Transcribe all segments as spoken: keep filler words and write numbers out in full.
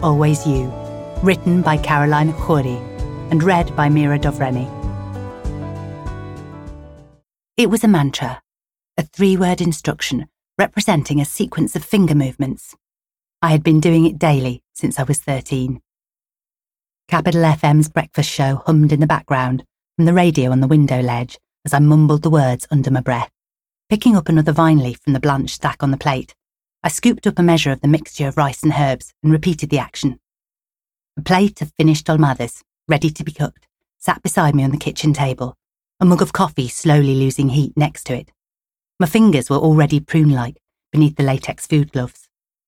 Always You, written by Caroline Khoury and read by Mira Dovreni. It was a mantra, a three-word instruction representing a sequence of finger movements. I had been doing it daily since I was thirteen. Capital F M's breakfast show hummed in the background from the radio on the window ledge as I mumbled the words under my breath. Picking up another vine leaf from the blanched stack on the plate, I scooped up a measure of the mixture of rice and herbs and repeated the action. A plate of finished dolmades, ready to be cooked, sat beside me on the kitchen table, a mug of coffee slowly losing heat next to it. My fingers were already prune-like beneath the latex food gloves.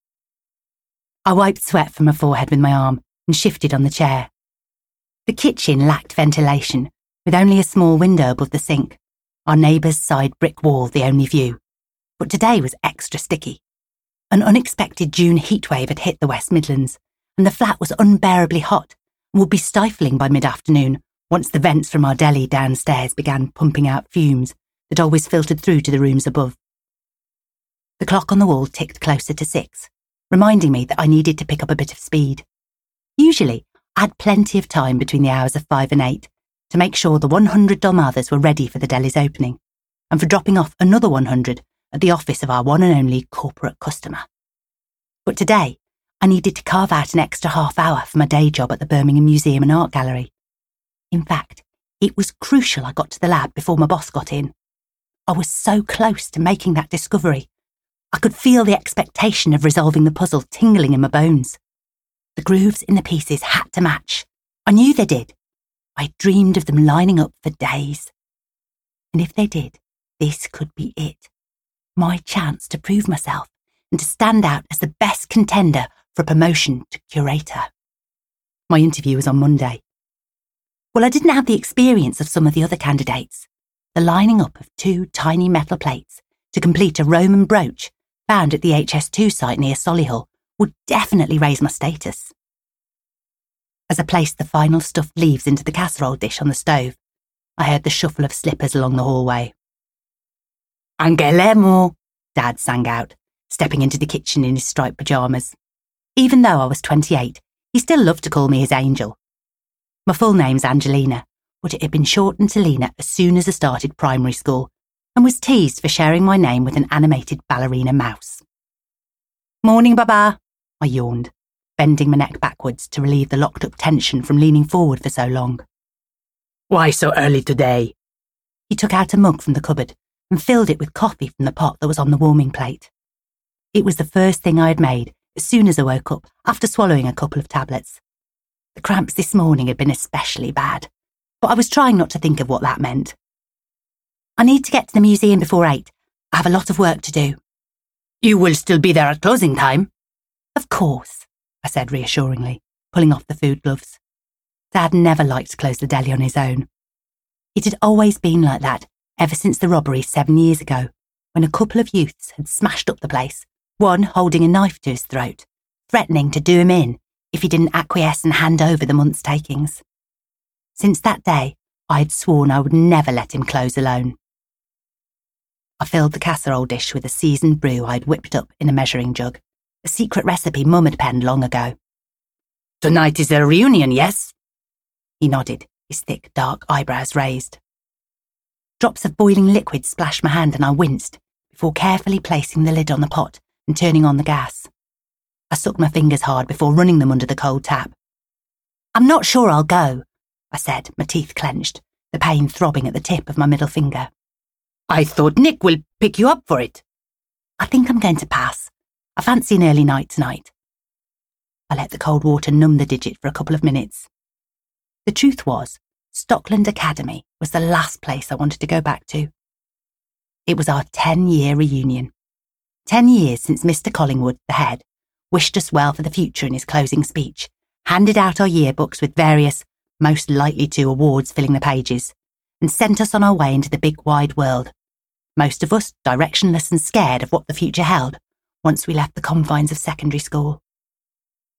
I wiped sweat from my forehead with my arm and shifted on the chair. The kitchen lacked ventilation, with only a small window above the sink, our neighbour's side brick wall the only view. But today was extra sticky. An unexpected June heatwave had hit the West Midlands, and the flat was unbearably hot and would be stifling by mid-afternoon once the vents from our deli downstairs began pumping out fumes that always filtered through to the rooms above. The clock on the wall ticked closer to six, reminding me that I needed to pick up a bit of speed. Usually, I had plenty of time between the hours of five and eight to make sure the one hundred dolmades were ready for the deli's opening, and for dropping off another one hundred at the office of our one and only corporate customer. But today, I needed to carve out an extra half hour for my day job at the Birmingham Museum and Art Gallery. In fact, it was crucial I got to the lab before my boss got in. I was so close to making that discovery. I could feel the expectation of resolving the puzzle tingling in my bones. The grooves in the pieces had to match. I knew they did. I dreamed of them lining up for days. And if they did, this could be it. My chance to prove myself and to stand out as the best contender for a promotion to curator. My interview was on Monday. Well, I didn't have the experience of some of the other candidates. The lining up of two tiny metal plates to complete a Roman brooch found at the H S two site near Solihull would definitely raise my status. As I placed the final stuffed leaves into the casserole dish on the stove, I heard the shuffle of slippers along the hallway. "Angelemo," Dad sang out, stepping into the kitchen in his striped pyjamas. Even though I was twenty-eight, he still loved to call me his angel. My full name's Angelina, but it had been shortened to Lena as soon as I started primary school, and was teased for sharing my name with an animated ballerina mouse. "Morning, Baba," I yawned, bending my neck backwards to relieve the locked-up tension from leaning forward for so long. "Why so early today?" He took out a mug from the cupboard and filled it with coffee from the pot that was on the warming plate. It was the first thing I had made as soon as I woke up after swallowing a couple of tablets. The cramps this morning had been especially bad, but I was trying not to think of what that meant. "I need to get to the museum before eight. I have a lot of work to do." "You will still be there at closing time?" "Of course," I said reassuringly, pulling off the food gloves. Dad never liked to close the deli on his own. It had always been like that ever since the robbery seven years ago, when a couple of youths had smashed up the place, one holding a knife to his throat, threatening to do him in if he didn't acquiesce and hand over the month's takings. Since that day, I had sworn I would never let him close alone. I filled the casserole dish with a seasoned brew I'd whipped up in a measuring jug, a secret recipe Mum had penned long ago. "Tonight is a reunion, yes?" He nodded, his thick, dark eyebrows raised. Drops of boiling liquid splashed my hand and I winced before carefully placing the lid on the pot and turning on the gas. I sucked my fingers hard before running them under the cold tap. "I'm not sure I'll go," I said, my teeth clenched, the pain throbbing at the tip of my middle finger. "I thought Nick will pick you up for it." "I think I'm going to pass. I fancy an early night tonight." I let the cold water numb the digit for a couple of minutes. The truth was, Stockland Academy was the last place I wanted to go back to. It was our ten-year reunion. Ten years since Mister Collingwood, the head, wished us well for the future in his closing speech, handed out our yearbooks with various, most likely to, awards filling the pages, and sent us on our way into the big wide world, most of us directionless and scared of what the future held once we left the confines of secondary school.